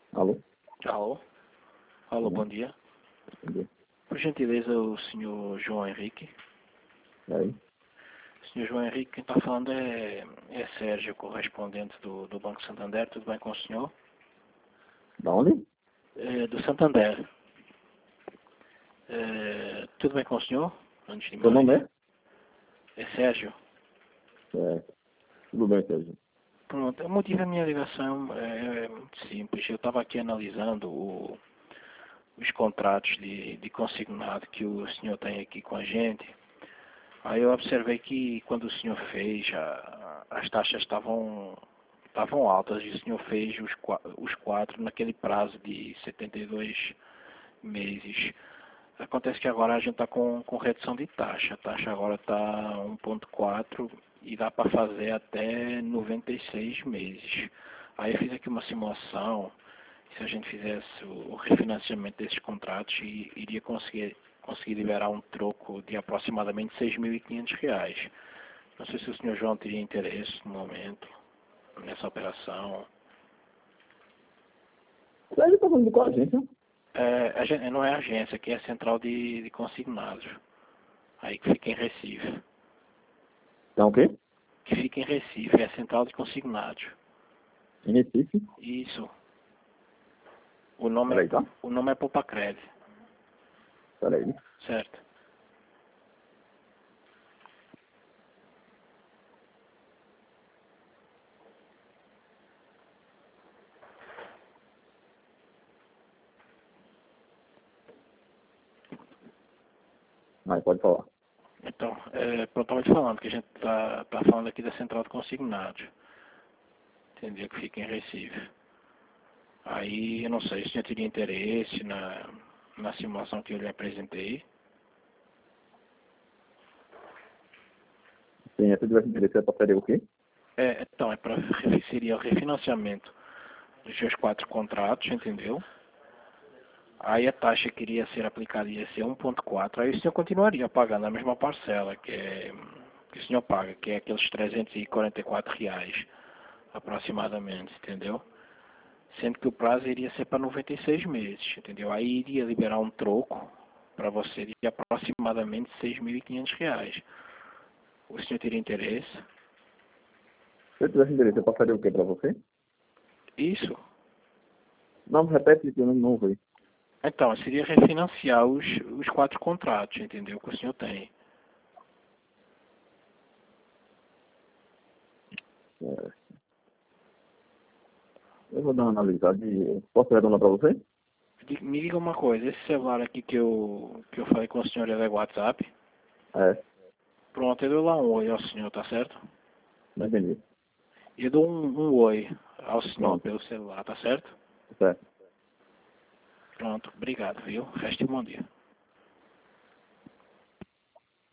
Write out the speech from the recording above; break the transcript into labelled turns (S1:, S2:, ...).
S1: Alô?
S2: Alô? Alô, bom
S1: Sim,
S2: dia.
S1: entendi.
S2: Por gentileza, o senhor João Henrique.
S1: E aí?
S2: Senhor João Henrique, quem está falando é Sérgio, correspondente do Banco Santander. Tudo bem com o senhor?
S1: Da onde?
S2: Do Santander. Tudo bem com o senhor? Antes de
S1: Seu
S2: mais.
S1: nome é?
S2: É Sérgio.
S1: É, tudo bem, Sérgio.
S2: Pronto, o motivo da minha ligação é muito simples. Eu estava aqui analisando os contratos de consignado que o senhor tem aqui com a gente. Aí eu observei que quando o senhor fez, as taxas estavam altas e o senhor fez os quatro naquele prazo de 72 meses. Acontece que agora a gente está com redução de taxa. A taxa agora está 1,4 e dá para fazer até 96 meses. Aí eu fiz aqui uma simulação. Se a gente fizesse o refinanciamento desses contratos, iria conseguir liberar um troco de aproximadamente R$ 6.500. Não sei se o senhor João teria interesse no momento nessa operação.
S1: Sérgio está falando com a agência?
S2: Não é agência, aqui é a central de consignados. Aí que fica em Recife.
S1: Então o quê?
S2: Que fica em Recife, é a central de consignados.
S1: Em Recife?
S2: Isso. O nome
S1: Peraí, tá?
S2: é Popacred,
S1: Peraí.
S2: certo?
S1: Mas pode falar.
S2: Então, prontamente falando, que a gente tá falando aqui da central de consignados. Entendeu? Que fica em Recife. Aí, eu não sei se o senhor teria interesse na simulação que eu lhe apresentei.
S1: Sim, se tivesse interesse, é para fazer o quê?
S2: Então, seria o refinanciamento dos seus 4 contratos, entendeu? Aí a taxa que iria ser aplicada ia ser 1,4. Aí o senhor continuaria pagando a mesma parcela que o senhor paga, que é aqueles R$ 344 aproximadamente, entendeu? Sendo que o prazo iria ser para 96 meses, entendeu? Aí iria liberar um troco para você de aproximadamente R$ 6.500. O senhor teria interesse?
S1: Se eu tivesse interesse, é para fazer o quê para você?
S2: Isso.
S1: Não, repete que eu não vi.
S2: Então, seria refinanciar os 4 contratos, entendeu? Que o senhor tem.
S1: É, eu vou dar uma analisada e posso retornar para você?
S2: Me diga uma coisa, esse celular aqui que eu falei com o senhor é do WhatsApp?
S1: É,
S2: Pronto, eu dou lá um oi ao senhor, tá certo?
S1: não entendi.
S2: Eu dou um oi ao senhor
S1: Pronto,
S2: pelo celular, tá certo?
S1: certo.
S2: Pronto, obrigado, viu? Resto de bom dia.